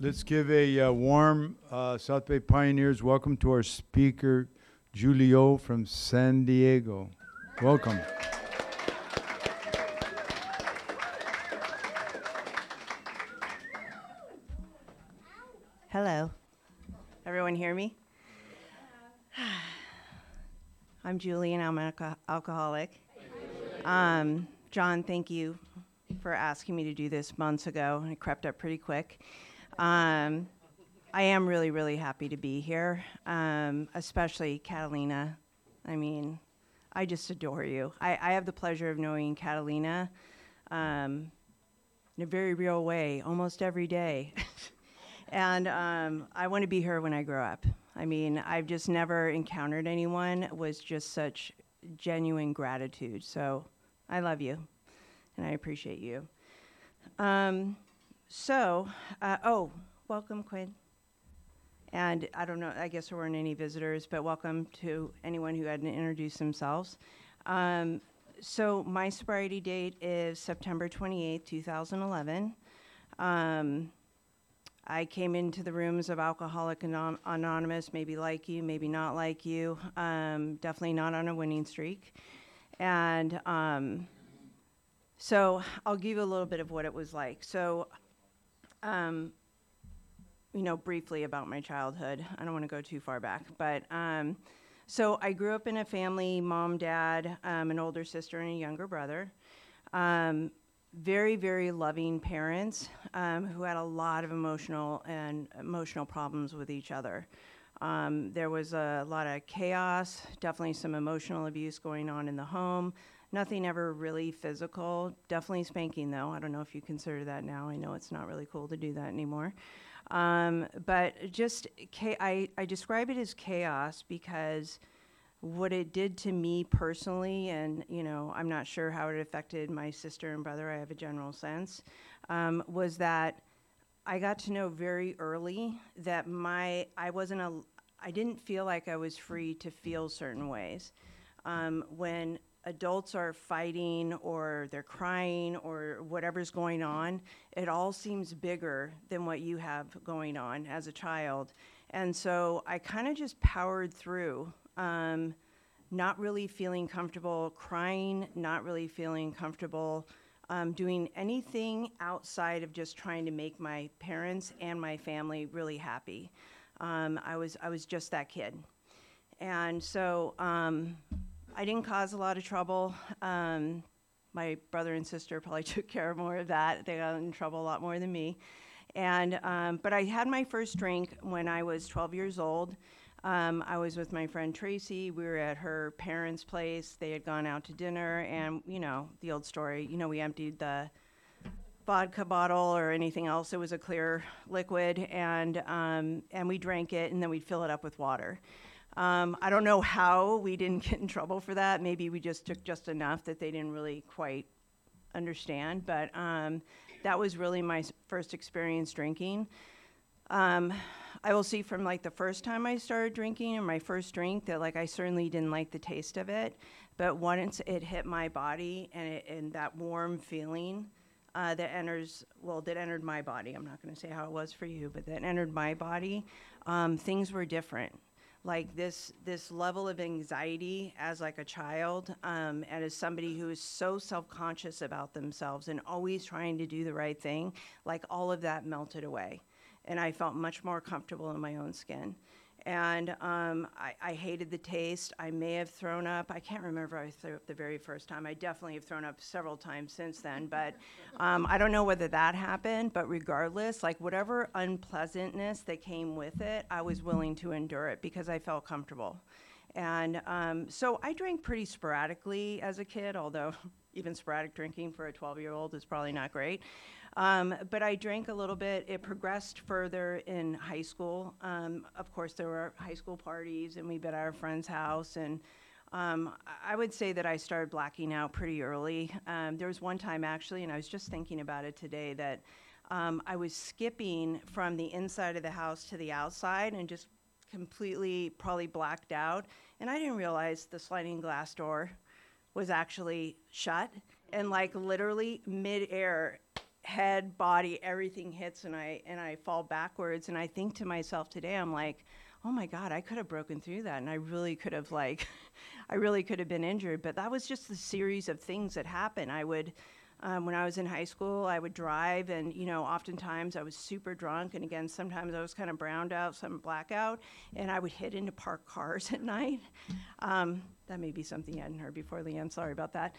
Let's give a warm South Bay Pioneers welcome to our speaker, Julio from San Diego. Welcome. Hello. Everyone hear me? I'm Julie, and I'm an alcoholic. John, thank you for asking me to do this months ago. It crept up pretty quick. I am really, really happy to be here, especially Catalina. I mean, I just adore you. I have the pleasure of knowing Catalina in a very real way, almost every day. And I want to be her when I grow up. I mean, I've just never encountered anyone with just such genuine gratitude. So I love you, and I appreciate you. Welcome, Quinn. And I don't know, I guess there weren't any visitors, but welcome to anyone who hadn't introduced themselves. So my sobriety date is September 28th, 2011. I came into the rooms of Alcoholic Anonymous, maybe like you, maybe not like you, definitely not on a winning streak. And so I'll give you a little bit of what it was like. So, briefly about my childhood. I don't want to go too far back, but so I grew up in a family, mom, dad, an older sister, and a younger brother. Very, very loving parents who had a lot of emotional problems with each other. There was a lot of chaos, definitely some emotional abuse going on in the home. Nothing ever really physical, definitely spanking though. I don't know if you consider that now. I know it's not really cool to do that anymore. But just, I describe it as chaos because what it did to me personally, and I'm not sure how it affected my sister and brother, I have a general sense, was that I got to know very early that I didn't feel like I was free to feel certain ways. When adults are fighting or they're crying or whatever's going on, it all seems bigger than what you have going on as a child. And so I kind of just powered through. Not really feeling comfortable crying, not really feeling comfortable doing anything outside of just trying to make my parents and my family really happy. I was just that kid. And so I didn't cause a lot of trouble. My brother and sister probably took care of more of that. They got in trouble a lot more than me. And but I had my first drink when I was 12 years old. I was with my friend Tracy. We were at her parents' place. They had gone out to dinner, and the old story. We emptied the vodka bottle or anything else. It was a clear liquid, and we drank it, and then we'd fill it up with water. I don't know how we didn't get in trouble for that. Maybe we just took just enough that they didn't really quite understand. But that was really my first experience drinking. I will see from the first time I started drinking and my first drink that I certainly didn't like the taste of it, but once it hit my body and that warm feeling that entered my body. I'm not going to say how it was for you, but that entered my body. Things were different. This level of anxiety as a child, and as somebody who is so self-conscious about themselves and always trying to do the right thing, all of that melted away. And I felt much more comfortable in my own skin. And I hated the taste. I may have thrown up. I can't remember if I threw up the very first time. I definitely have thrown up several times since then. But I don't know whether that happened. But regardless, whatever unpleasantness that came with it, I was willing to endure it because I felt comfortable. And so I drank pretty sporadically as a kid, although even sporadic drinking for a 12-year-old is probably not great. But I drank a little bit. It progressed further in high school. Of course, there were high school parties, and we'd be at our friend's house. And I would say that I started blacking out pretty early. There was one time, actually, and I was just thinking about it today, that I was skipping from the inside of the house to the outside and just completely probably blacked out. And I didn't realize the sliding glass door was actually shut. And literally mid-air, head, body, everything hits, and I fall backwards. And I think to myself today, I'm like, oh my God, I could have broken through that, and I really could have like, I really could have been injured. But that was just the series of things that happened. I would, when I was in high school, I would drive, and oftentimes I was super drunk, and again, sometimes I was kind of browned out, some blackout, and I would hit into parked cars at night. That may be something you hadn't heard before, Leanne. Sorry about that.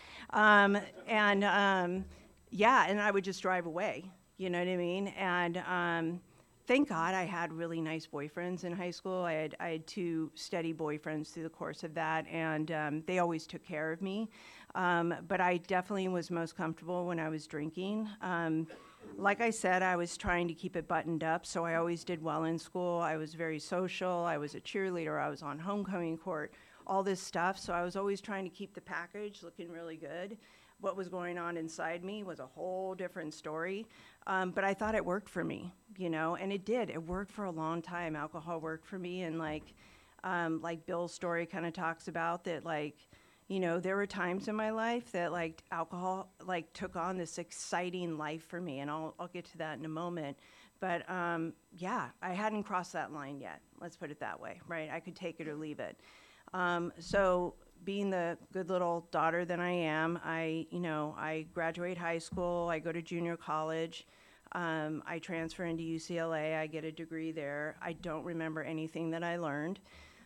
Yeah, and I would just drive away. You know what I mean? And thank God I had really nice boyfriends in high school. I had 2 steady boyfriends through the course of that, and they always took care of me. But I definitely was most comfortable when I was drinking. Like I said, I was trying to keep it buttoned up, so I always did well in school. I was very social. I was a cheerleader. I was on homecoming court, all this stuff. So I was always trying to keep the package looking really good. What was going on inside me was a whole different story. But I thought it worked for me, and it did. It worked for a long time. Alcohol worked for me, and like Bill's story kind of talks about that, there were times in my life that alcohol took on this exciting life for me, and I'll get to that in a moment. But yeah, I hadn't crossed that line yet. Let's put it that way, right? I could take it or leave it. So being the good little daughter that I am, I graduate high school, I go to junior college, I transfer into UCLA, I get a degree there. I don't remember anything that I learned.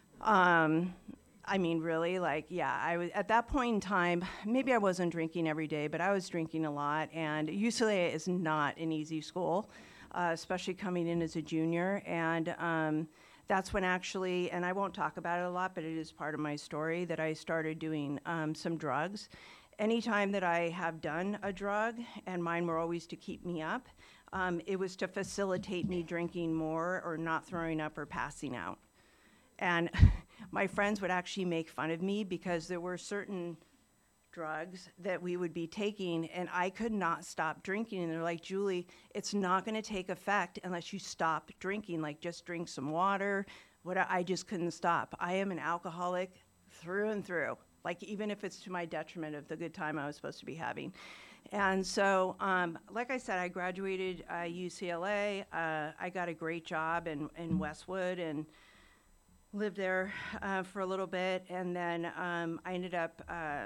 Really, I was at that point in time, maybe I wasn't drinking every day, but I was drinking a lot, and UCLA is not an easy school, especially coming in as a junior, and that's when actually, and I won't talk about it a lot, but it is part of my story, that I started doing some drugs. Anytime that I have done a drug, and mine were always to keep me up, it was to facilitate me drinking more or not throwing up or passing out. And my friends would actually make fun of me because there were certain drugs that we would be taking, and I could not stop drinking. And they're like, Julie, it's not going to take effect unless you stop drinking. Just drink some water. I just couldn't stop. I am an alcoholic through and through, even if it's to my detriment of the good time I was supposed to be having. And so, like I said, I graduated UCLA. I got a great job in Westwood and lived there for a little bit. And then I ended up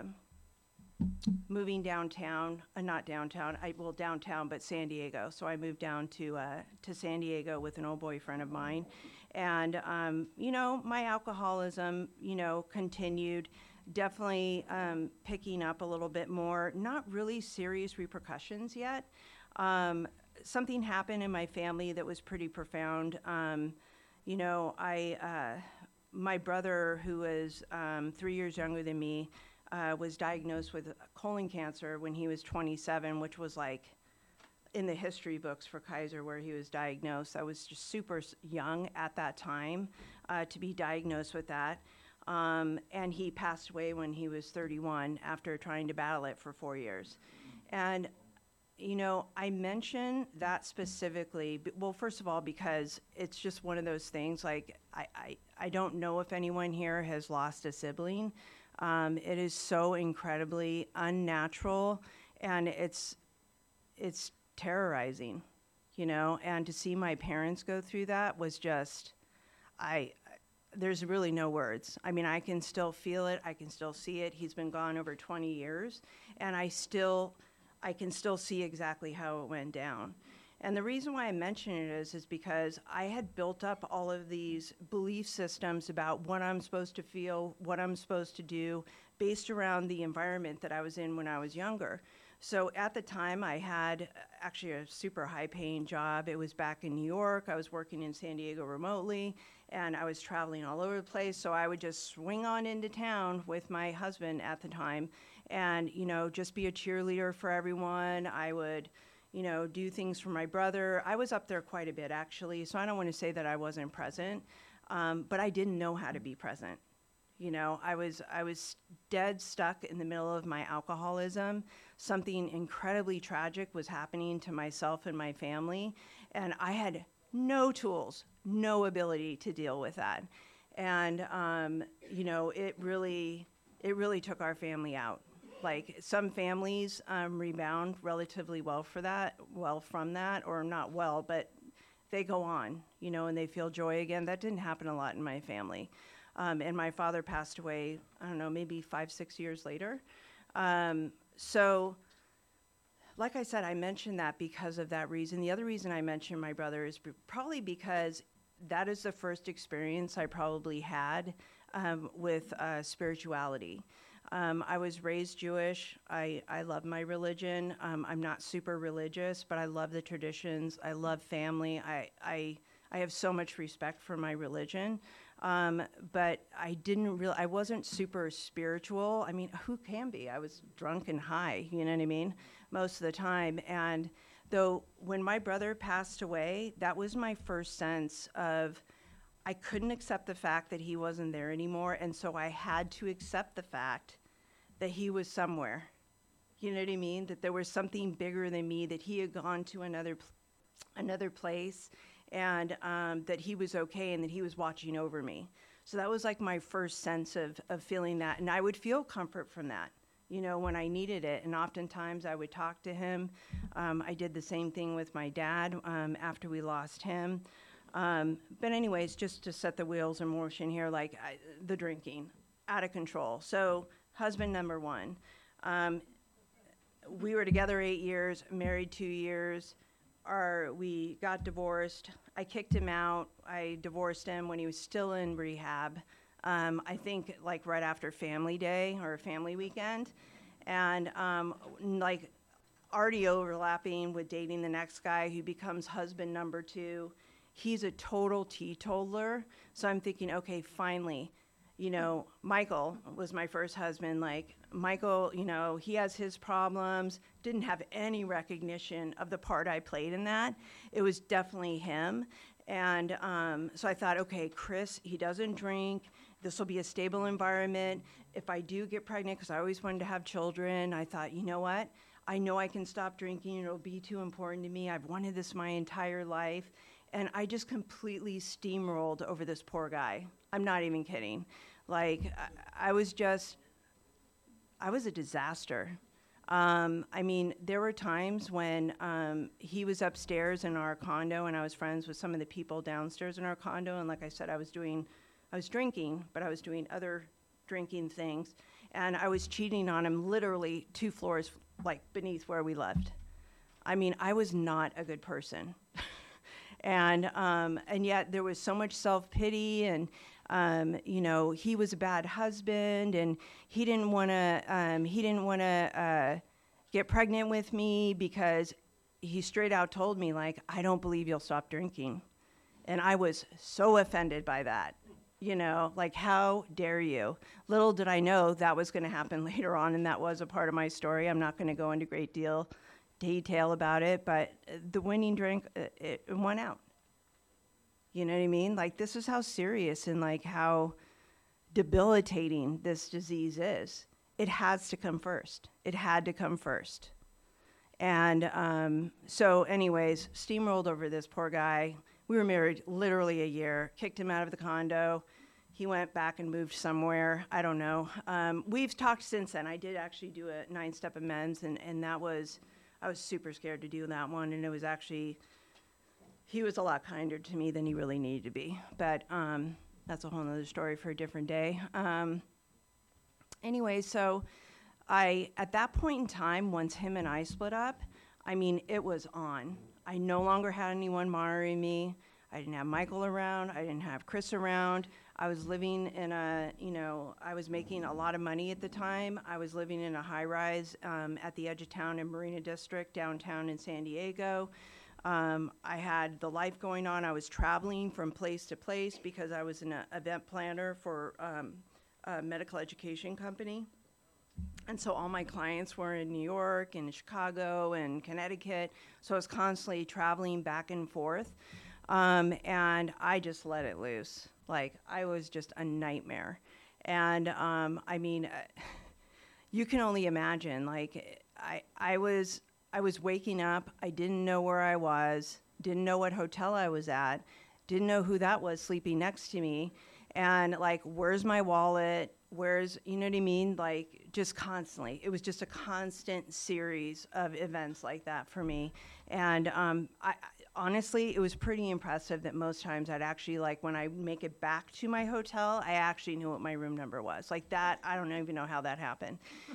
moving downtown, not downtown, downtown, but San Diego. So I moved down to San Diego with an old boyfriend of mine. And, my alcoholism, continued, definitely picking up a little bit more, not really serious repercussions yet. Something happened in my family that was pretty profound. My brother, who was 3 years younger than me, was diagnosed with colon cancer when he was 27, which was in the history books for Kaiser where he was diagnosed. I was just super young at that time to be diagnosed with that. And he passed away when he was 31 after trying to battle it for 4 years. And, I mention that specifically, well, first of all, because it's just one of those things, I don't know if anyone here has lost a sibling. It is so incredibly unnatural, and it's terrorizing, and to see my parents go through that was just, there's really no words. I can still feel it. I can still see it. He's been gone over 20 years, and I can still see exactly how it went down. And the reason why I mention it is because I had built up all of these belief systems about what I'm supposed to feel, what I'm supposed to do, based around the environment that I was in when I was younger. So at the time, I had actually a super high-paying job. It was back in New York. I was working in San Diego remotely, and I was traveling all over the place. So I would just swing on into town with my husband at the time and, just be a cheerleader for everyone. I would, do things for my brother. I was up there quite a bit, actually, so I don't want to say that I wasn't present, but I didn't know how to be present. I was dead stuck in the middle of my alcoholism. Something incredibly tragic was happening to myself and my family, and I had no tools, no ability to deal with that. And, it really took our family out. Like some families rebound relatively well from that, or not well, but they go on, and they feel joy again. That didn't happen a lot in my family. And my father passed away, I don't know, maybe 5-6 years later. So, like I said, I mentioned that because of that reason. The other reason I mentioned my brother is probably because that is the first experience I probably had with spirituality. I was raised Jewish. I love my religion. I'm not super religious, but I love the traditions. I love family. I have so much respect for my religion. But I wasn't super spiritual. I mean, who can be? I was drunk and high, you know what I mean, most of the time. And though when my brother passed away, that was my first sense of I couldn't accept the fact that he wasn't there anymore. And so I had to accept the fact that he was somewhere. You know what I mean? That there was something bigger than me, that he had gone to another place, and that he was okay and that he was watching over me. So that was like my first sense of feeling that. And I would feel comfort from that, when I needed it. And oftentimes I would talk to him. I did the same thing with my dad after we lost him. But anyways, just to set the wheels in motion here, like the drinking, out of control. So husband number one. We were together 8 years, married 2 years. We got divorced. I kicked him out. I divorced him when he was still in rehab. I think like right after Family Day or Family Weekend. And like already overlapping with dating the next guy who becomes husband number 2. He's a total teetotaler. So I'm thinking, okay, finally, Michael was my first husband. Like, Michael, he has his problems, didn't have any recognition of the part I played in that. It was definitely him. And so I thought, okay, Chris, he doesn't drink. This will be a stable environment. If I do get pregnant, because I always wanted to have children, I thought, you know what? I know I can stop drinking. It'll be too important to me. I've wanted this my entire life. And I just completely steamrolled over this poor guy. I'm not even kidding. Like, I was a disaster. I mean, there were times when he was upstairs in our condo, and I was friends with some of the people downstairs in our condo. And like I said, I was drinking, but I was doing other drinking things. And I was cheating on him literally 2 floors, like, beneath where we lived. I mean, I was not a good person. And yet there was so much self-pity, and he was a bad husband, and he didn't want to get pregnant with me because he straight out told me, like, I don't believe you'll stop drinking. And I was so offended by that, like, how dare you? Little did I know that was going to happen later on, and that was a part of my story. I'm not going to go into great detail about it, but the winning drink, it went out. You know what I mean? Like, this is how serious and like how debilitating this disease is. It has to come first. It had to come first. And so anyways, steamrolled over this poor guy. We were married literally a year, kicked him out of the condo. He went back and moved somewhere. I don't know. We've talked since then. I did actually do a 9-step amends, and that was, I was super scared to do that one, and it was actually, he was a lot kinder to me than he really needed to be. But that's a whole other story for a different day. Anyway, so at that point in time, once him and I split up, I mean, it was on. I no longer had anyone monitoring me. I didn't have Michael around. I didn't have Chris around. I was living in I was making a lot of money at the time. I was living in a high-rise at the edge of town in Marina District, downtown in San Diego. I had the life going on. I was traveling from place to place because I was an event planner for a medical education company. And so all my clients were in New York and Chicago and Connecticut. So I was constantly traveling back and forth. And I just let it loose. Like, I was just a nightmare. And I mean, you can only imagine. Like, I was waking up. I didn't know where I was. Didn't know what hotel I was at. Didn't know who that was sleeping next to me. And like, where's my wallet? Where's, you know what I mean? Like, just constantly. It was just a constant series of events like that for me. And honestly, it was pretty impressive that most times I'd actually, like, when I make it back to my hotel, I actually knew what my room number was. Like that, I don't even know how that happened.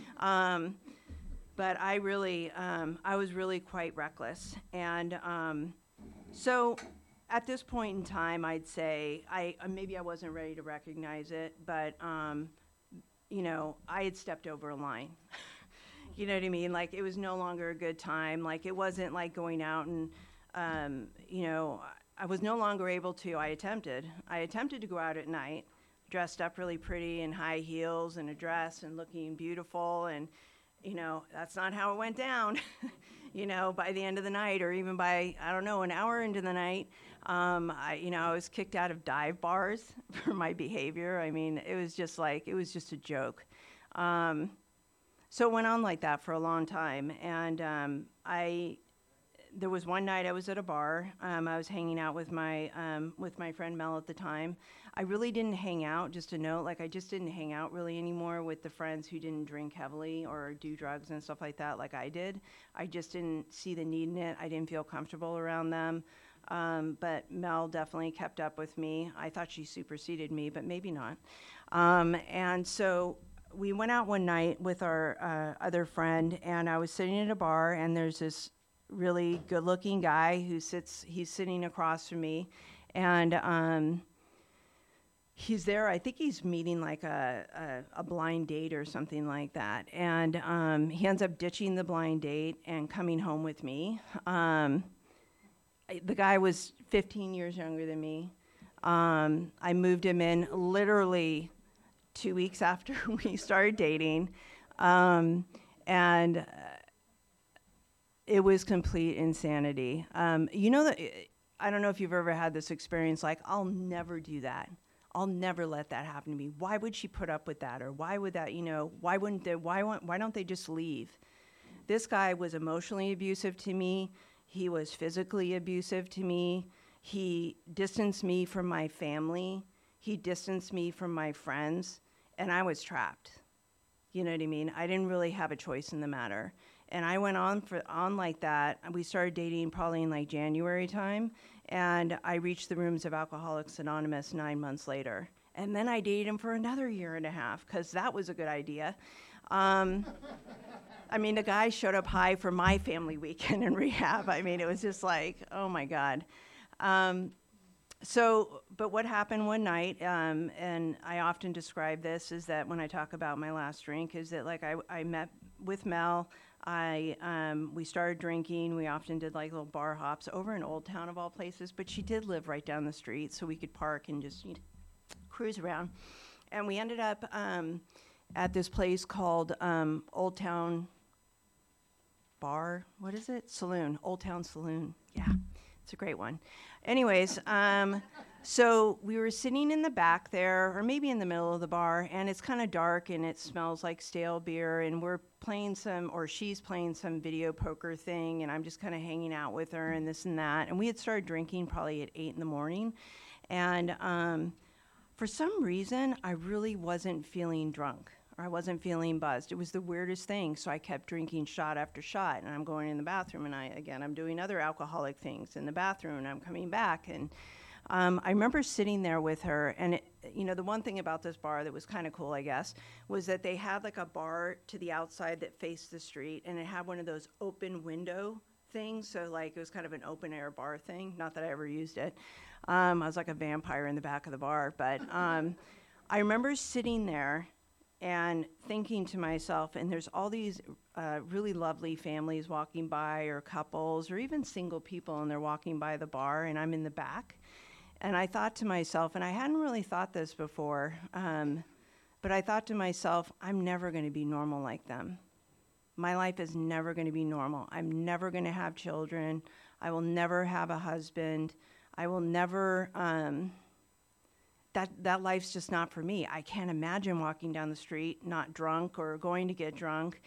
But I really, I was really quite reckless. And so at this point in time, I'd say, maybe I wasn't ready to recognize it, but you know, I had stepped over a line. You know what I mean? Like, it was no longer a good time. Like, it wasn't like going out and, you know, I was no longer able to. I attempted to go out at night, dressed up really pretty in high heels and a dress and looking beautiful. And, you know, that's not how it went down. You know, by the end of the night, or even by, I don't know, an hour into the night, I was kicked out of dive bars for my behavior. I mean, it was just a joke. So it went on like that for a long time. And there was one night I was at a bar. I was hanging out with my friend Mel at the time. I really didn't hang out, just a note, like I just didn't hang out really anymore with the friends who didn't drink heavily or do drugs and stuff like that like I did. I just didn't see the need in it. I didn't feel comfortable around them. But Mel definitely kept up with me. I thought she superseded me, but maybe not. And so we went out one night with our other friend, and I was sitting at a bar, and there's this really good-looking guy he's sitting across from me, and he's there. I think he's meeting like a blind date or something like that, and he ends up ditching the blind date and coming home with me. The guy was 15 years younger than me. I moved him in literally 2 weeks after we started dating, and it was complete insanity. You know that I don't know if you've ever had this experience. Like, I'll never do that. I'll never let that happen to me. Why would she put up with that, or why would that? You know, why don't they just leave? This guy was emotionally abusive to me. He was physically abusive to me. He distanced me from my family. He distanced me from my friends, and I was trapped. You know what I mean? I didn't really have a choice in the matter. And I went on like that. We started dating probably in like January time, and I reached the rooms of Alcoholics Anonymous 9 months later. And then I dated him for another year and a half, because that was a good idea. I mean, the guy showed up high for my family weekend in rehab. I mean, it was just like, oh my God. But what happened one night, and I often describe this, is that when I talk about my last drink, is that like I met with Mel. We started drinking. We often did like little bar hops over in Old Town of all places, but she did live right down the street, so we could park and just cruise around. And we ended up at this place called Old Town Bar. What is it? Saloon. Old Town Saloon. Yeah, it's a great one. Anyways, so we were sitting in the back there, or maybe in the middle of the bar, and it's kind of dark and it smells like stale beer, and we're playing she's playing some video poker thing, and I'm just kind of hanging out with her and this and that. And we had started drinking probably at 8 in the morning, and for some reason, I really wasn't feeling drunk, or I wasn't feeling buzzed. It was the weirdest thing. So I kept drinking shot after shot, and I'm going in the bathroom, and I'm doing other alcoholic things in the bathroom, and I'm coming back. And I remember sitting there with her, and the one thing about this bar that was kind of cool, I guess, was that they had like a bar to the outside that faced the street, and it had one of those open window things. So like it was kind of an open air bar thing. Not that I ever used it. I was like a vampire in the back of the bar. But I remember sitting there and thinking to myself, and there's all these really lovely families walking by, or couples, or even single people, and they're walking by the bar, and I'm in the back. And I thought to myself, and I hadn't really thought this before, but I thought to myself, I'm never going to be normal like them. My life is never going to be normal. I'm never going to have children. I will never have a husband. I will never, that life's just not for me. I can't imagine walking down the street not drunk or going to get drunk.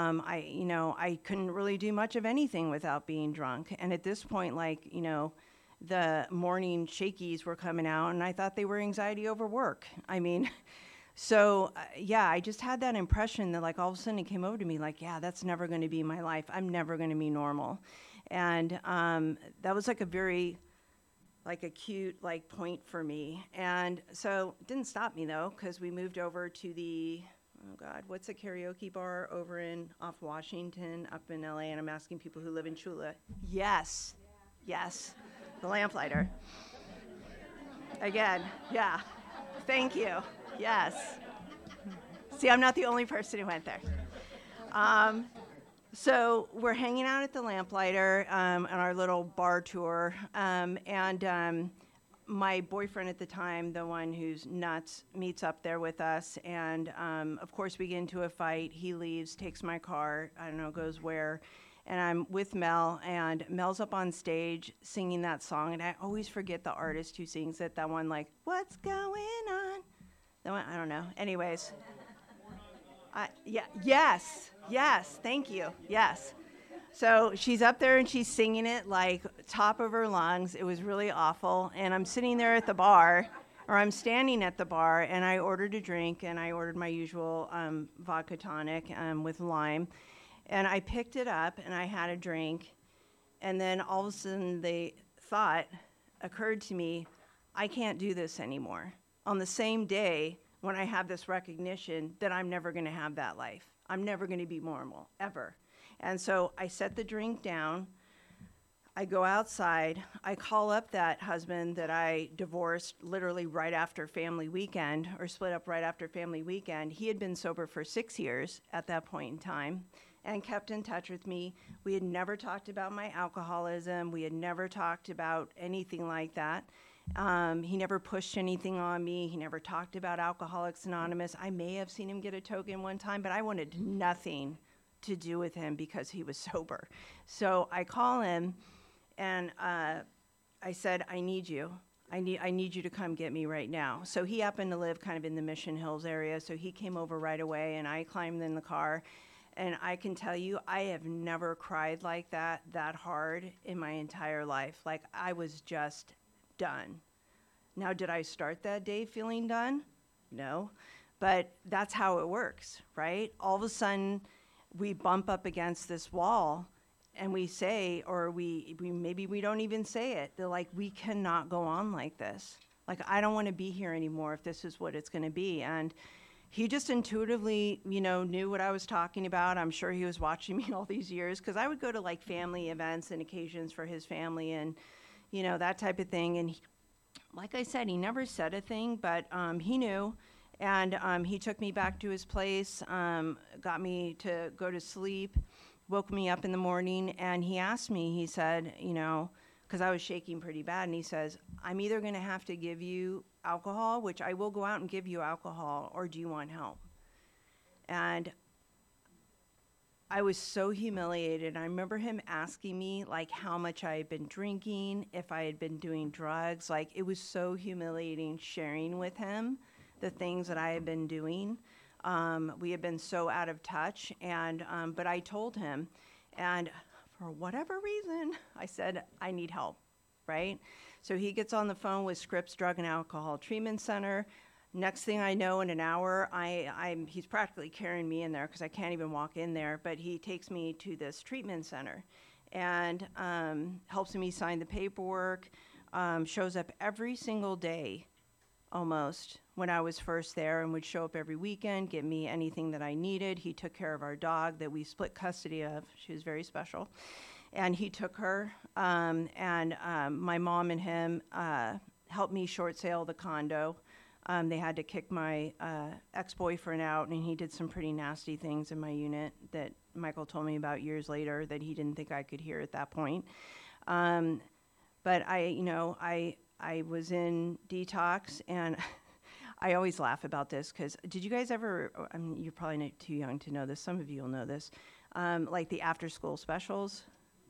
I couldn't really do much of anything without being drunk. And at this point, the morning shakies were coming out, and I thought they were anxiety over work. I mean, so yeah, I just had that impression that like all of a sudden it came over to me like, yeah, that's never going to be my life. I'm never going to be normal. And that was like a very like acute like point for me. And so it didn't stop me though, because we moved over to the, oh God, what's a karaoke bar over in off Washington up in LA? And I'm asking people who live in Chula. Yes, yes, the Lamplighter. Again, yeah, thank you, yes. See, I'm not the only person who went there. So we're hanging out at the Lamplighter on our little bar tour, and my boyfriend at the time, the one who's nuts, meets up there with us, and of course we get into a fight. He leaves, takes my car, I don't know, goes where, and I'm with Mel, and Mel's up on stage singing that song, and I always forget the artist who sings it, that one like, what's going on? That one, I don't know. Anyways. Yes, thank you, yes. So she's up there and she's singing it like top of her lungs. It was really awful. And I'm sitting there at the bar, or I'm standing at the bar, and I ordered a drink, and I ordered my usual vodka tonic with lime. And I picked it up and I had a drink. And then all of a sudden the thought occurred to me, I can't do this anymore. On the same day, when I have this recognition that I'm never going to have that life. I'm never going to be normal, ever. And so I set the drink down. I go outside. I call up that husband that I divorced literally right after family weekend, or split up right after family weekend. He had been sober for 6 years at that point in time and kept in touch with me. We had never talked about my alcoholism. We had never talked about anything like that. He never pushed anything on me. He never talked about Alcoholics Anonymous. I may have seen him get a token one time, but I wanted nothing to do with him because he was sober. So I call him, and I said, I need you. I need you to come get me right now. So he happened to live kind of in the Mission Hills area, so he came over right away, and I climbed in the car. And I can tell you, I have never cried like that hard in my entire life. Like, I was just done. Now, did I start that day feeling done? No. But that's how it works, right? All of a sudden, we bump up against this wall, and we say, or we maybe we don't even say it. They're like, we cannot go on like this. Like, I don't want to be here anymore if this is what it's going to be. And he just intuitively, knew what I was talking about. I'm sure he was watching me all these years, because I would go to like family events and occasions for his family and that type of thing. And like I said, he never said a thing, but he knew. And he took me back to his place, got me to go to sleep, woke me up in the morning, and he asked me, he said, because I was shaking pretty bad, and he says, I'm either going to have to give you alcohol, which I will go out and give you alcohol, or do you want help? And I was so humiliated. I remember him asking me, like, how much I had been drinking, if I had been doing drugs. Like, it was so humiliating sharing with him the things that I had been doing. We had been so out of touch, and but I told him, and for whatever reason, I said, I need help, right? So he gets on the phone with Scripps Drug and Alcohol Treatment Center. Next thing I know, in an hour, he's practically carrying me in there because I can't even walk in there, but he takes me to this treatment center and helps me sign the paperwork, shows up every single day almost when I was first there, and would show up every weekend, give me anything that I needed. He took care of our dog that we split custody of. She was very special. And he took her, and my mom and him helped me short sale the condo. They had to kick my ex-boyfriend out, and he did some pretty nasty things in my unit that Michael told me about years later that he didn't think I could hear at that point. But I was in detox, and I always laugh about this because did you guys ever, you're probably not too young to know this, some of you will know this, like the after-school specials?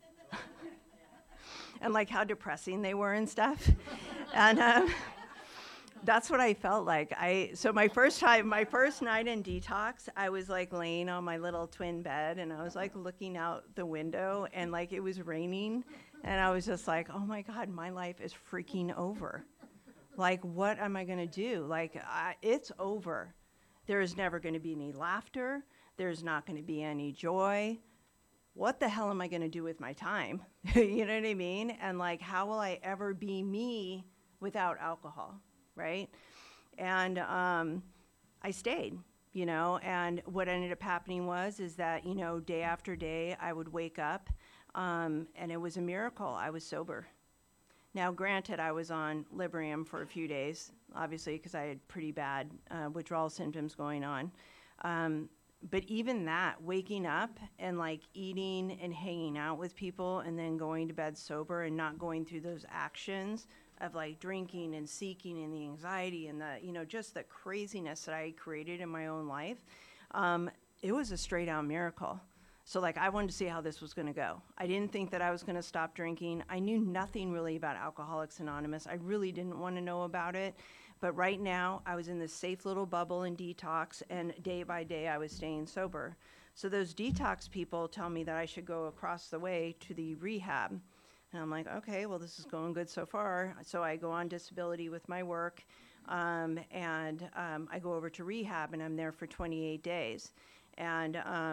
And like how depressing they were and stuff. And that's what I felt like. So my first night in detox, I was like laying on my little twin bed, and I was like looking out the window, and like it was raining, And I was just like, oh my God, my life is freaking over. Like, what am I going to do? Like, it's over. There is never going to be any laughter. There's not going to be any joy. What the hell am I going to do with my time? You know what I mean? And like, how will I ever be me without alcohol, right? And I stayed, you know, and what ended up happening is that, you know, day after day, I would wake up, and it was a miracle. I was sober. Now, granted, I was on Librium for a few days, obviously, because I had pretty bad withdrawal symptoms going on. But even that, waking up and like eating and hanging out with people and then going to bed sober and not going through those actions of like drinking and seeking and the anxiety and the, you know, just the craziness that I created in my own life, it was a straight out miracle. So like I wanted to see how this was going to go. I didn't think that I was going to stop drinking. I knew nothing really about Alcoholics Anonymous. I really didn't want to know about it. But right now, I was in this safe little bubble in detox, and day by day, I was staying sober. So those detox people tell me that I should go across the way to the rehab. And I'm like, okay, well, this is going good so far. So I go on disability with my work, and I go over to rehab, and I'm there for 28 days. And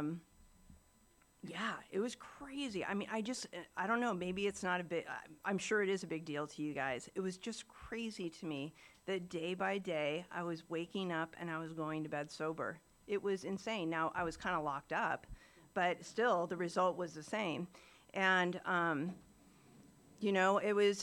yeah, it was crazy. I mean, I don't know, maybe it's not a big, I'm sure it is a big deal to you guys. It was just crazy to me that day by day I was waking up and I was going to bed sober. It was insane. Now, I was kind of locked up, but still the result was the same. And, you know, it was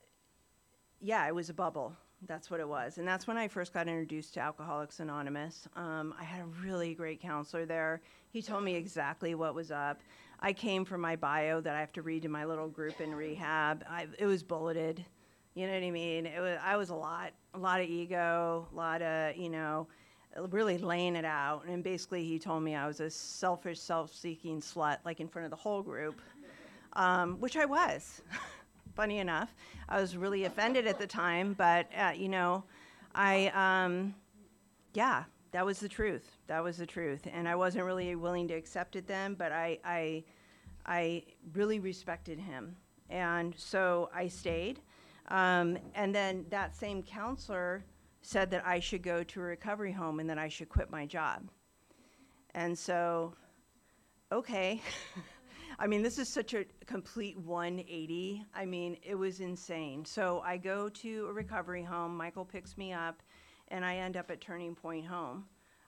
a bubble. That's what it was. And that's when I first got introduced to Alcoholics Anonymous. I had a really great counselor there. He told me exactly what was up. I came from my bio that I have to read to my little group in rehab. It was bulleted. You know what I mean? I was a lot of ego, a lot of, you know, really laying it out. And basically he told me I was a selfish, self-seeking slut, like in front of the whole group, which I was. Funny enough, I was really offended at the time, but you know, that was the truth. That was the truth, and I wasn't really willing to accept it then, but I really respected him, and so I stayed. And then that same counselor said that I should go to a recovery home and that I should quit my job, and so, okay. I mean, this is such a complete 180. I mean, it was insane. So I go to a recovery home. Michael picks me up, and I end up at Turning Point Home.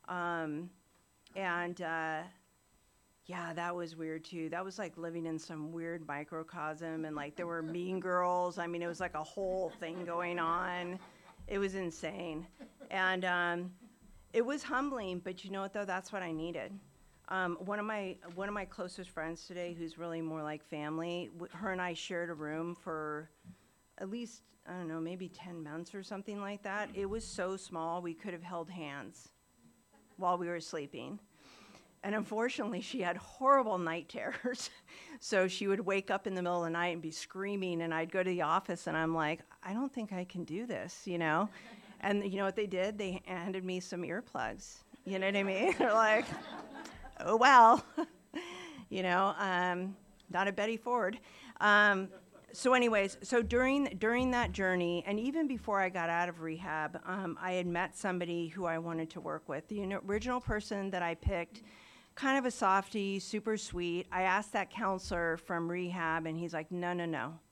Yeah, that was weird, too. That was like living in some weird microcosm, and like there were mean girls. I mean, it was like a whole thing going on. It was insane. And it was humbling, but you know what, though? That's what I needed. One of my closest friends today, who's really more like family, her and I shared a room for at least, I don't know, maybe 10 months or something like that. It was so small, we could have held hands while we were sleeping. And unfortunately, she had horrible night terrors. So she would wake up in the middle of the night and be screaming, and I'd go to the office, and I'm like, I don't think I can do this, you know? And you know what they did? They handed me some earplugs. You know what I mean? They're like, oh, well, you know, not a Betty Ford. So anyways, so during that journey, and even before I got out of rehab, I had met somebody who I wanted to work with. The original person that I picked, kind of a softie, super sweet. I asked that counselor from rehab, and he's like, no,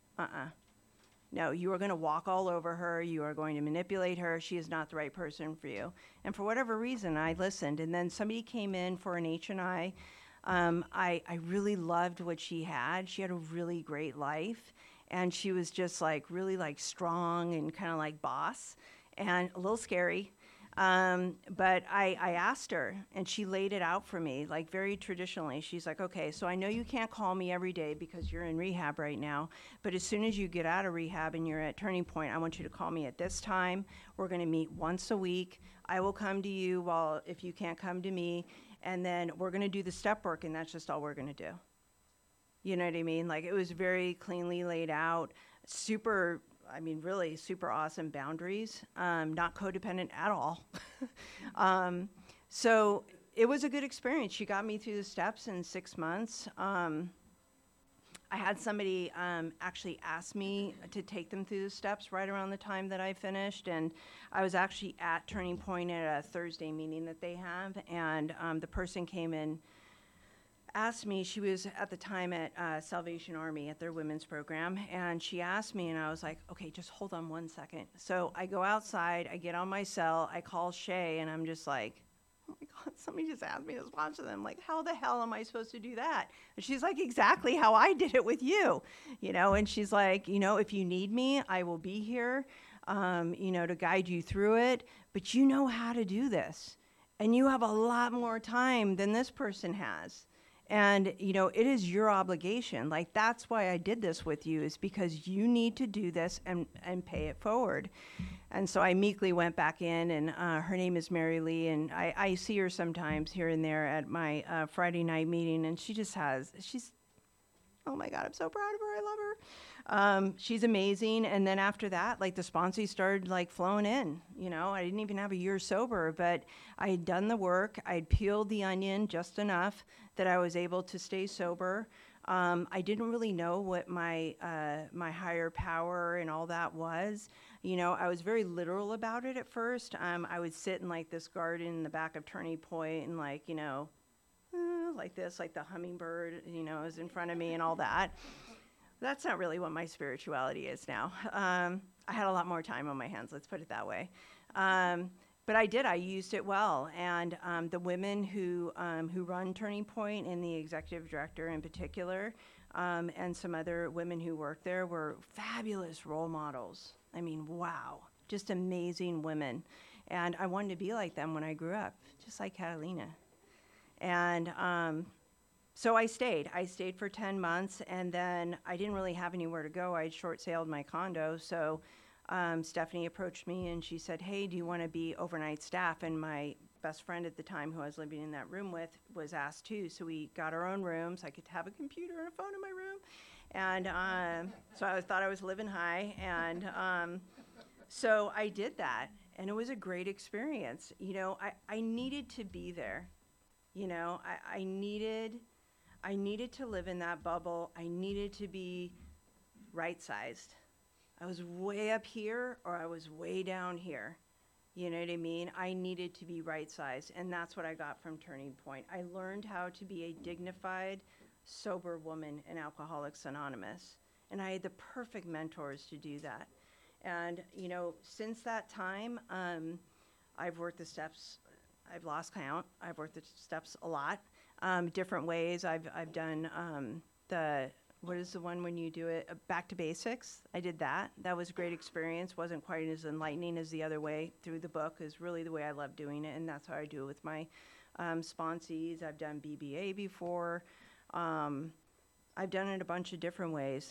you are going to walk all over her. You are going to manipulate her. She is not the right person for you. And for whatever reason, I listened. And then somebody came in for an H&I. I really loved what she had. She had a really great life. And she was just like really like strong and kind of like boss and a little scary. But I asked her, and she laid it out for me, like very traditionally. She's like, okay, so I know you can't call me every day because you're in rehab right now, but as soon as you get out of rehab and you're at Turning Point, I want you to call me at this time. We're going to meet once a week. I will come to you if you can't come to me, and then we're going to do the step work, and that's just all we're going to do. You know what I mean? Like, it was very cleanly laid out, really super awesome boundaries, not codependent at all. So it was a good experience. She got me through the steps in 6 months. I had somebody actually ask me to take them through the steps right around the time that I finished, and I was actually at Turning Point at a Thursday meeting that they have, and the person came in, asked me, she was at the time at Salvation Army at their women's program, and she asked me, and I was like, okay, just hold on one second. So I go outside, I get on my cell, I call Shay, and I'm just like, oh my God, somebody just asked me to sponsor them. Like, how the hell am I supposed to do that? And she's like, exactly how I did it with you, and she's like, if you need me, I will be here, to guide you through it, but you know how to do this. And you have a lot more time than this person has. And, it is your obligation. Like, that's why I did this with you, is because you need to do this and pay it forward. And so I meekly went back in, and her name is Mary Lee, and I see her sometimes here and there at my Friday night meeting, and she's, oh my God, I'm so proud of her. I love her. She's amazing. And then after that, like, the sponsees started like flowing in. I didn't even have a year sober, but I had done the work. I'd peeled the onion just enough that I was able to stay sober. I didn't really know what my higher power and all that was. I was very literal about it at first. I would sit in like this garden in the back of Turning Point and like this, like the hummingbird, is in front of me and all that. That's not really what my spirituality is now. I had a lot more time on my hands, let's put it that way. But I used it well. And the women who run Turning Point, and the executive director in particular, and some other women who work there were fabulous role models. I mean, wow, just amazing women. And I wanted to be like them when I grew up, just like Catalina. And so I stayed. I stayed for 10 months, and then I didn't really have anywhere to go. I had short-sailed my condo, so Stephanie approached me, and she said, hey, do you want to be overnight staff? And my best friend at the time, who I was living in that room with, was asked too. So we got our own rooms. I could have a computer and a phone in my room. And so I thought I was living high. And so I did that, and it was a great experience. I needed to be there. I needed to live in that bubble. I needed to be right-sized. I was way up here, or I was way down here. You know what I mean? I needed to be right-sized, and that's what I got from Turning Point. I learned how to be a dignified, sober woman in Alcoholics Anonymous, and I had the perfect mentors to do that. And, since that time, I've worked the steps. I've lost count. I've worked the steps a lot, different ways. I've done what is the one when you do it? Back to Basics. I did that. That was a great experience. Wasn't quite as enlightening as the other way through the book. Is really the way I love doing it, and that's how I do it with my sponsees. I've done BBA before. I've done it a bunch of different ways.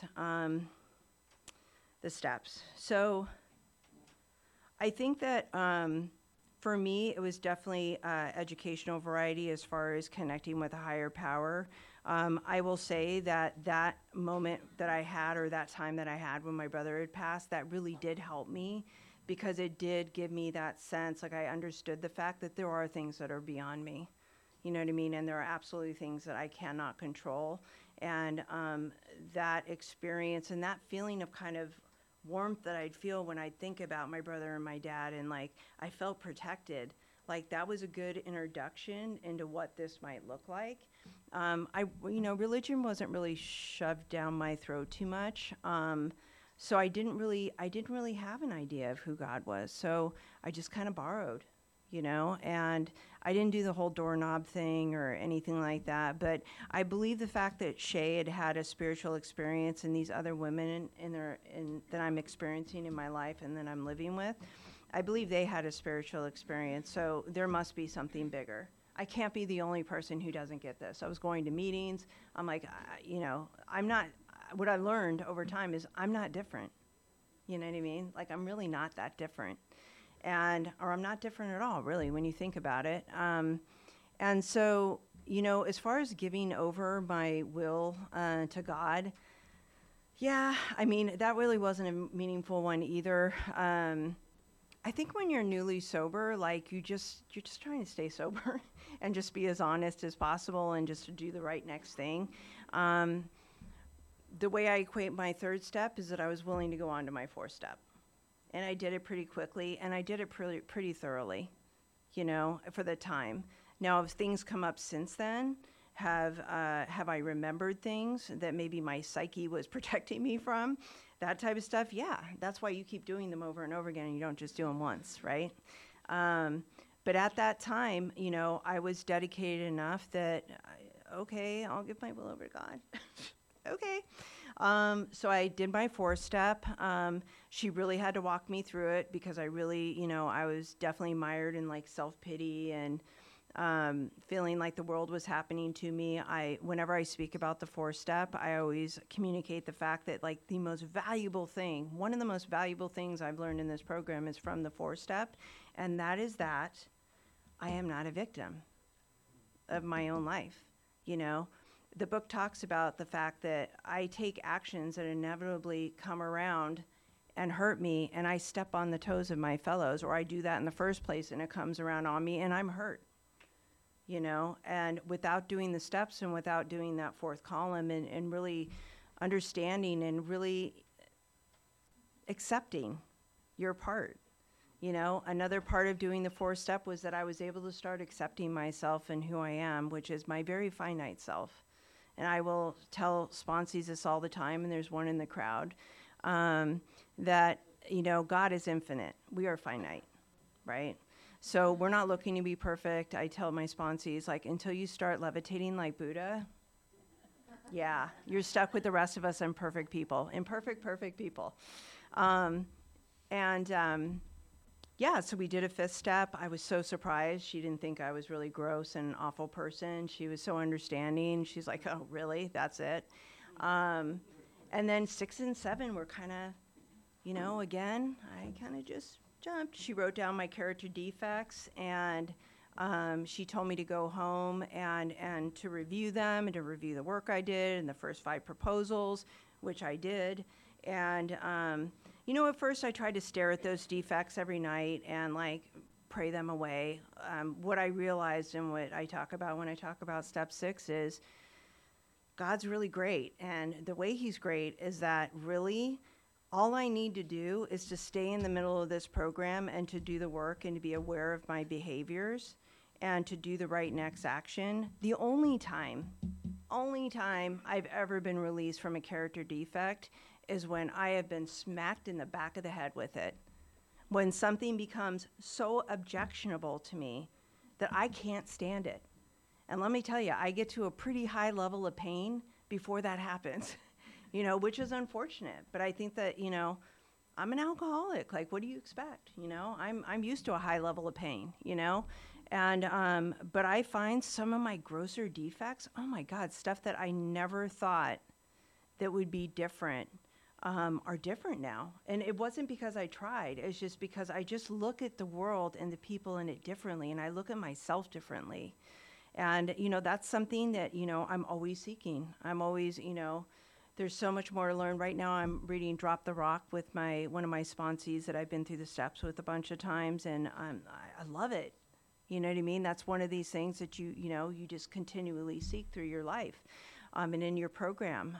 The steps. So I think that for me, it was definitely educational variety as far as connecting with a higher power. I will say that moment that I had, or that time that I had when my brother had passed, that really did help me, because it did give me that sense, like I understood the fact that there are things that are beyond me. You know what I mean? And there are absolutely things that I cannot control. And that experience and that feeling of kind of warmth that I'd feel when I'd think about my brother and my dad, and like I felt protected. Like that was a good introduction into what this might look like. Religion wasn't really shoved down my throat too much. So I didn't really have an idea of who God was. So I just kind of borrowed, and I didn't do the whole doorknob thing or anything like that. But I believe the fact that Shay had had a spiritual experience, and these other women that I'm experiencing in my life and that I'm living with, I believe they had a spiritual experience. So there must be something bigger. I can't be the only person who doesn't get this. I was going to meetings. I'm like, I'm not, what I learned over time is I'm not different. You know what I mean? Like, I'm really not that different. Or I'm not different at all, really, when you think about it. And so, as far as giving over my will to God, yeah, I mean, that really wasn't a meaningful one either. I think when you're newly sober, like you're just trying to stay sober and just be as honest as possible and just to do the right next thing. The way I equate my third step is that I was willing to go on to my fourth step. And I did it pretty quickly, and I did it pretty thoroughly, for the time. Now, if things come up since then, have I remembered things that maybe my psyche was protecting me from? That type of stuff, yeah. That's why you keep doing them over and over again, and you don't just do them once, right? But at that time, I was dedicated enough that, okay, I'll give my will over to God. Okay. So I did my fourth step. She really had to walk me through it because I really, I was definitely mired in like self-pity and feeling like the world was happening to me. Whenever I speak about the fourth step, I always communicate the fact that like the most valuable thing, one of the most valuable things I've learned in this program is from the fourth step, and that is that I am not a victim of my own life, The book talks about the fact that I take actions that inevitably come around and hurt me, and I step on the toes of my fellows, or I do that in the first place, and it comes around on me, and I'm hurt, And without doing the steps and without doing that fourth column and really understanding and really accepting your part, Another part of doing the fourth step was that I was able to start accepting myself and who I am, which is my very finite self. And I will tell sponsees this all the time, and there's one in the crowd, that, God is infinite. We are finite, right? So we're not looking to be perfect. I tell my sponsees, like, until you start levitating like Buddha, yeah, you're stuck with the rest of us imperfect people. Perfect people. Yeah, so we did a fifth step. I was so surprised. She didn't think I was really gross and an awful person. She was so understanding. She's like, oh, really? That's it? And then 6 and 7 were kind of, again, I kind of just jumped. She wrote down my character defects, and she told me to go home and to review them and to review the work I did and the first 5 proposals, which I did. And at first I tried to stare at those defects every night and like pray them away. What I realized and what I talk about when I talk about step 6 is God's really great. And the way he's great is that really all I need to do is to stay in the middle of this program and to do the work and to be aware of my behaviors and to do the right next action. The only time I've ever been released from a character defect is when I have been smacked in the back of the head with it. When something becomes so objectionable to me that I can't stand it. And let me tell you, I get to a pretty high level of pain before that happens, which is unfortunate. But I think that, I'm an alcoholic. Like, what do you expect? I'm used to a high level of pain, And, but I find some of my grosser defects, oh my God, stuff that I never thought that would be different, are different now. And it wasn't because I tried. It's just because I just look at the world and the people in it differently, and I look at myself differently. And, that's something that, I'm always seeking. I'm always, there's so much more to learn. Right now I'm reading Drop the Rock with one of my sponsees that I've been through the steps with a bunch of times, and I love it. You know what I mean? That's one of these things that you just continually seek through your life and in your program.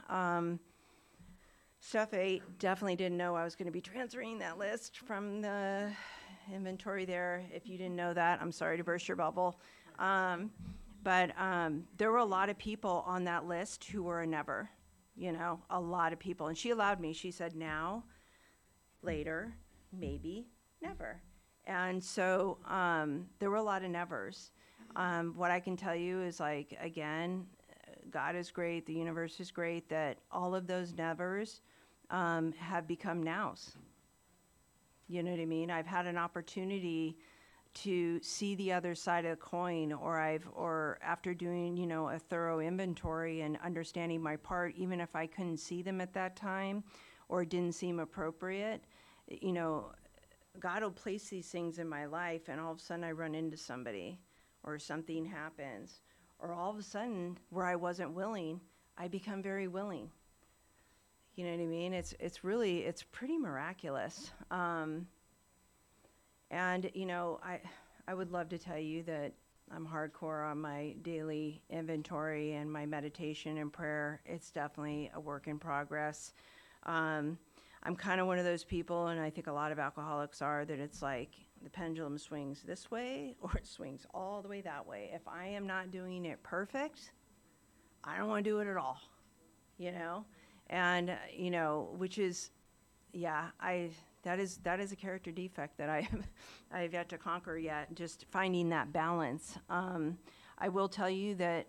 Step 8, definitely didn't know I was going to be transferring that list from the inventory there. If you didn't know that, I'm sorry to burst your bubble. But there were a lot of people on that list who were a never, a lot of people. And she allowed me. She said, now, later, maybe, never. And so there were a lot of nevers. What I can tell you is, like, again, God is great, the universe is great, that all of those nevers have become nows. You know what I mean? I've had an opportunity to see the other side of the coin, or after doing, a thorough inventory and understanding my part, even if I couldn't see them at that time or it didn't seem appropriate, God will place these things in my life, and all of a sudden I run into somebody or something happens, or all of a sudden where I wasn't willing, I become very willing. You know what I mean? It's pretty miraculous. And, I would love to tell you that, I'm hardcore on my daily inventory and my meditation and prayer. It's definitely a work in progress. I'm kind of one of those people, and I think a lot of alcoholics are, that it's like the pendulum swings this way or it swings all the way that way. If I am not doing it perfect, I don't want to do it at all, you know? And, which is, that is a character defect that I have yet to conquer yet, just finding that balance. I will tell you that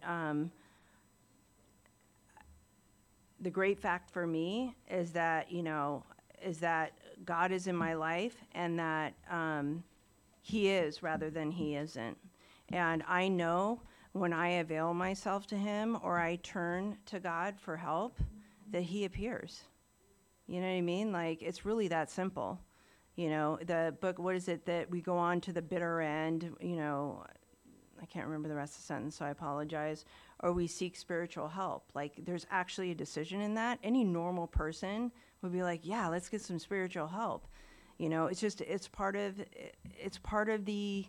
the great fact for me is that, God is in my life, and that he is rather than he isn't. And I know when I avail myself to him or I turn to God for help, that he appears. You know what I mean? Like, it's really that simple. The book, what is it that we go on to the bitter end, I can't remember the rest of the sentence, so I apologize. Or we seek spiritual help. Like, there's actually a decision in that. Any normal person would be like, yeah, let's get some spiritual help. It's part of the,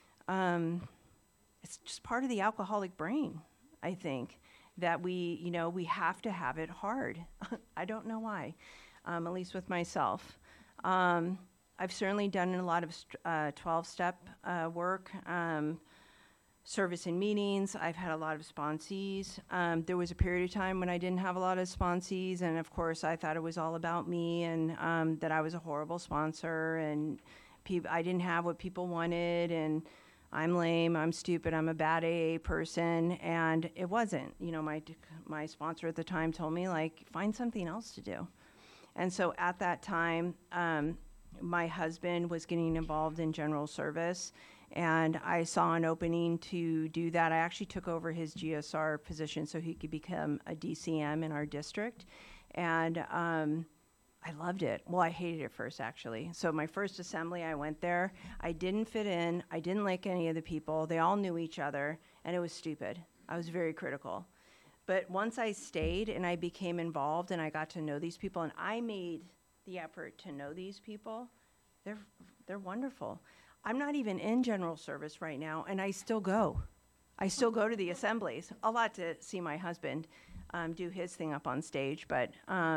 it's just part of the alcoholic brain, I think, that we have to have it hard. I don't know why, at least with myself. I've certainly done a lot of 12-step work, service in meetings. I've had a lot of sponsees. There was a period of time when I didn't have a lot of sponsees, and of course I thought it was all about me, and that I was a horrible sponsor, and I didn't have what people wanted, and I'm lame, I'm stupid, I'm a bad AA person, and it wasn't. My sponsor at the time told me, like, find something else to do. And so at that time, my husband was getting involved in general service, and I saw an opening to do that. I actually took over his GSR position so he could become a DCM in our district, and I loved it. Well, I hated it first, actually. So my first assembly, I went there. I didn't fit in. I didn't like any of the people. They all knew each other, and it was stupid. I was very critical. But once I stayed and I became involved and I got to know these people, and I made the effort to know these people, they're wonderful. I'm not even in general service right now, and I still go. I still go to the assemblies, a lot to see my husband do his thing up on stage. But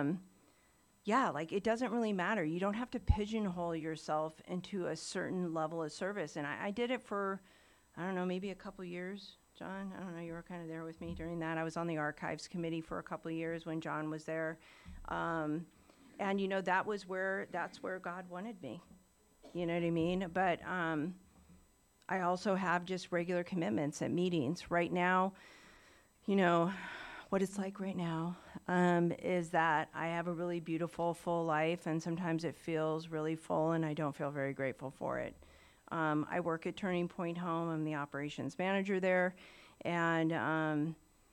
it doesn't really matter. You don't have to pigeonhole yourself into a certain level of service. And I did it for, I don't know, maybe a couple years. John, I don't know, you were kind of there with me during that. I was on the archives committee for a couple of years when John was there. And, that's where God wanted me. You know what I mean? But I also have just regular commitments at meetings. Right now, what it's like right now is that I have a really beautiful, full life, and sometimes it feels really full, and I don't feel very grateful for it. I work at Turning Point Home. I'm the operations manager there, and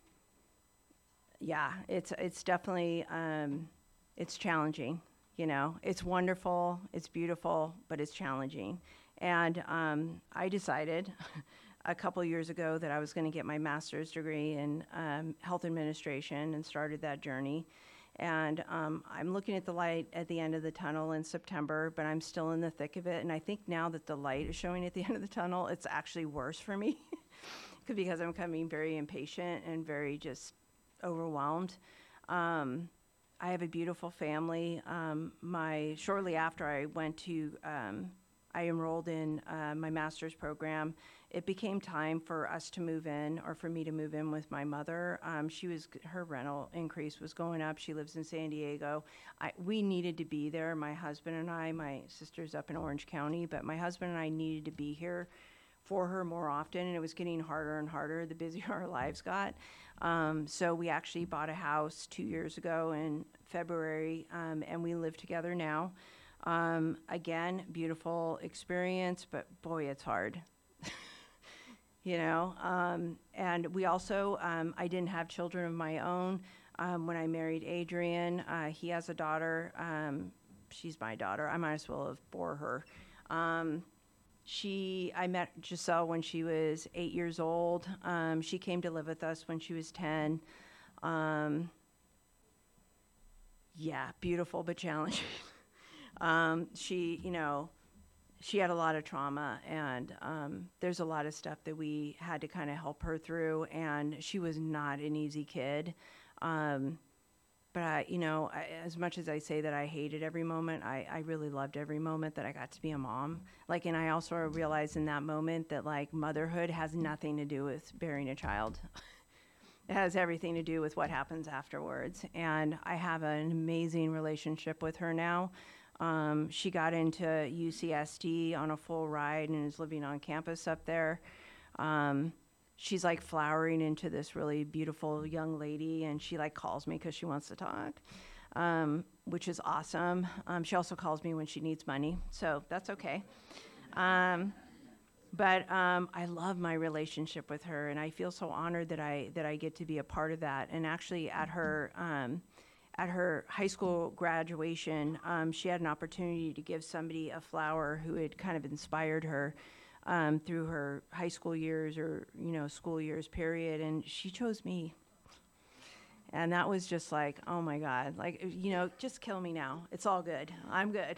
it's definitely it's challenging. It's wonderful, it's beautiful, but it's challenging. And I decided a couple years ago that I was going to get my master's degree in health administration and started that journey. And I'm looking at the light at the end of the tunnel in September, but I'm still in the thick of it. And I think now that the light is showing at the end of the tunnel, it's actually worse for me because I'm becoming very impatient and very just overwhelmed. I have a beautiful family. Shortly after I went to, I enrolled in my master's program, it became time for us to move in, or for me to move in with my mother. Her rental increase was going up. She lives in San Diego. We needed to be there, my husband and I. My sister's up in Orange County, but my husband and I needed to be here for her more often, and it was getting harder and harder the busier our lives got. So we actually bought a house 2 years ago in February, and we live together now. Again, beautiful experience, but boy, it's hard. And we also, I didn't have children of my own when I married Adrian. He has a daughter. She's my daughter. I might as well have bore her. I met Giselle when she was 8 years old. She came to live with us when she was 10. Beautiful but challenging. she had a lot of trauma, and there's a lot of stuff that we had to kind of help her through, and she was not an easy kid. But as much as I say that I hated every moment, I really loved every moment that I got to be a mom. Like, and I also realized in that moment that, like, motherhood has nothing to do with bearing a child. It has everything to do with what happens afterwards. And I have an amazing relationship with her now. She got into UCSD on a full ride and is living on campus up there. She's like flowering into this really beautiful young lady, and she like calls me because she wants to talk, which is awesome. She also calls me when she needs money, so that's okay. But I love my relationship with her, and I feel so honored that I get to be a part of that. And actually, at her high school graduation, she had an opportunity to give somebody a flower who had kind of inspired her through her high school years or, school years period, and she chose me. And that was just like, oh my God, like, just kill me now. It's all good. I'm good,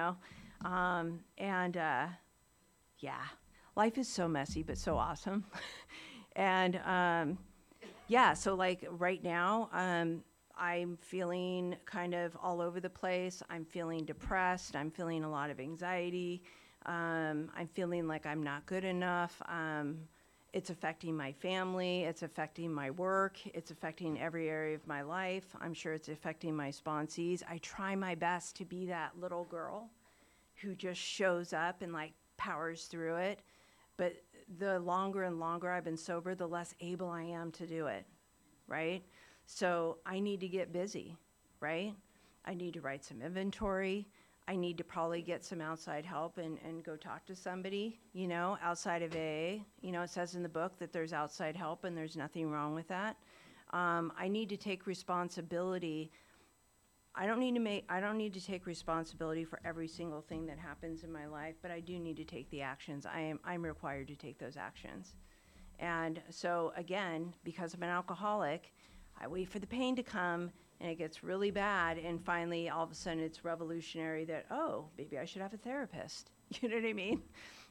yeah, life is so messy, but so awesome. And so like right now, I'm feeling kind of all over the place. I'm feeling depressed. I'm feeling a lot of anxiety. I'm feeling like I'm not good enough. It's affecting my family. It's affecting my work. It's affecting every area of my life. I'm sure it's affecting my sponsees. I try my best to be that little girl who just shows up and like powers through it. But the longer and longer I've been sober, the less able I am to do it, right? So I need to get busy, right? I need to write some inventory. I need to probably get some outside help and go talk to somebody, outside of AA. It says in the book that there's outside help, and there's nothing wrong with that. I need to take responsibility. I don't need to take responsibility for every single thing that happens in my life, but I do need to take the actions. I'm required to take those actions. And so again, because I'm an alcoholic, I wait for the pain to come, and it gets really bad, and finally, all of a sudden, it's revolutionary that, oh, maybe I should have a therapist. You know what I mean?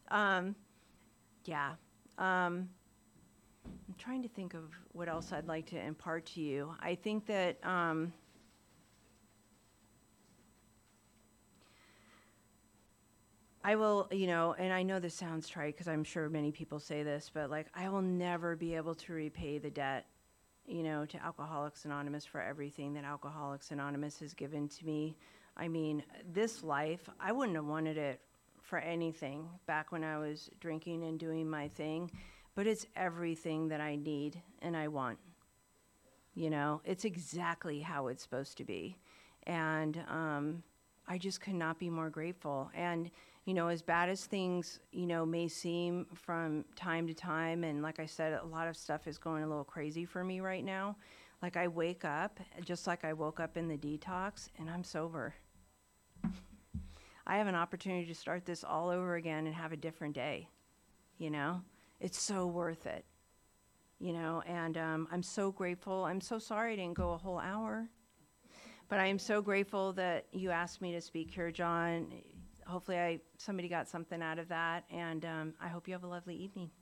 I'm trying to think of what else I'd like to impart to you. I think that I will, and I know this sounds trite because I'm sure many people say this, but like, I will never be able to repay the debt to Alcoholics Anonymous for everything that Alcoholics Anonymous has given to me. I mean, this life, I wouldn't have wanted it for anything back when I was drinking and doing my thing, but it's everything that I need and I want. It's exactly how it's supposed to be. And I just could not be more grateful. And as bad as things, may seem from time to time, and like I said, a lot of stuff is going a little crazy for me right now. Like, I wake up, just like I woke up in the detox, and I'm sober. I have an opportunity to start this all over again and have a different day, It's so worth it, and I'm so grateful. I'm so sorry I didn't go a whole hour, but I am so grateful that you asked me to speak here, John. Hopefully somebody got something out of that, and I hope you have a lovely evening.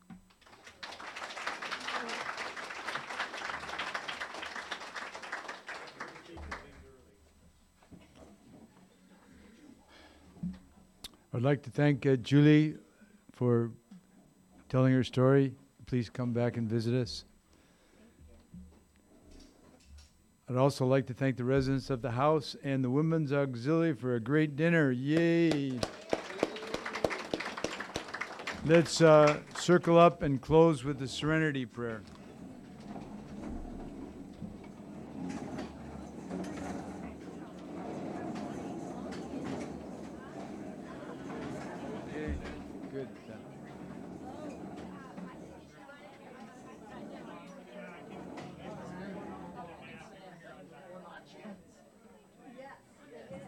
I'd like to thank Julie for telling her story. Please come back and visit us. I'd also like to thank the residents of the house and the Women's Auxiliary for a great dinner. Yay! Let's circle up and close with the Serenity Prayer.